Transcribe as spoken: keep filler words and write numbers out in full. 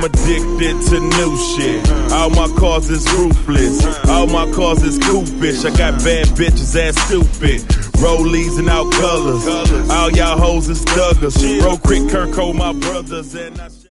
addicted to new shit. All my cars is ruthless. All my cars is goofish. I got bad bitches ass stupid. Rollies and out colors. All y'all hoes is thuggers. Bro, Crick, Kirk, my brothers, and I